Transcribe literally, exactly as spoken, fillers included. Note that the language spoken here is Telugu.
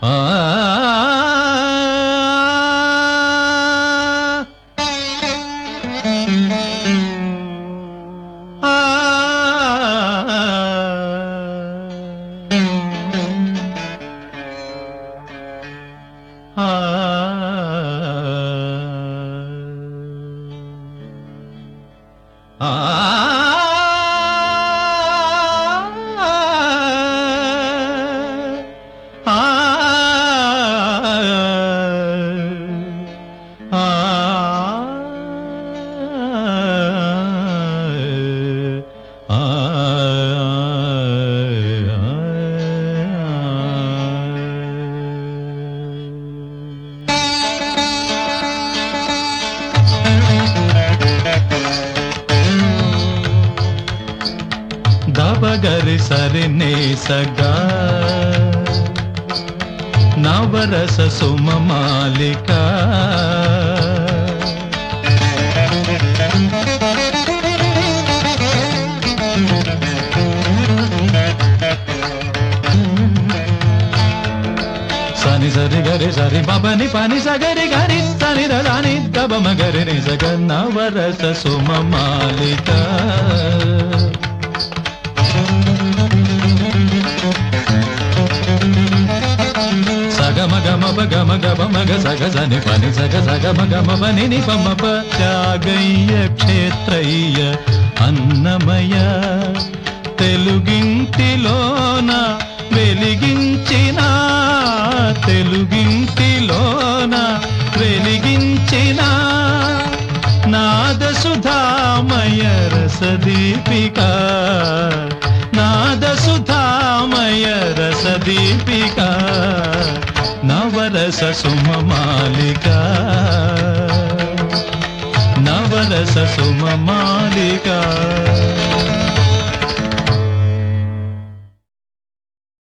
ఆ దబగరి సరి నేసగా నవరస సుమ మాలిక సని సరి గరి సరి బబని పని సగరి గరి సని దాని దబ మగరి ని సగ నవరస సుమ మాలిక సగమ గమ గమ గమ మగ సగ సని పని సగ సగ మగమ పని ని పమ ప త్యాగయ్య క్షేత్రయ్య అన్నమయ తెలుగింటిలోన వెలిగించిన తెలుగింటిలోన వెలిగించిన నాద సుధామయ రసదీపిక నాద సుధామయ రసదీపిక నవరస సుమ మాలిక నవరస సుమ మాలిక